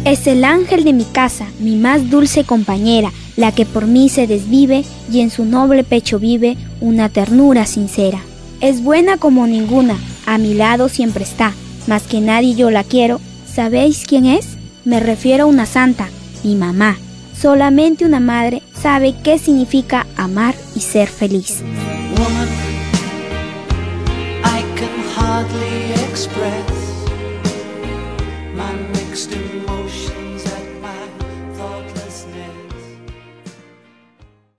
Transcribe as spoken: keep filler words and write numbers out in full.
Es el ángel de mi casa, mi más dulce compañera, la que por mí se desvive y en su noble pecho vive una ternura sincera. Es buena como ninguna, a mi lado siempre está, más que nadie yo la quiero. ¿Sabéis quién es? Me refiero a una santa, mi mamá. Solamente una madre sabe qué significa amar y ser feliz. Woman, I can hardly express my mixed emotions.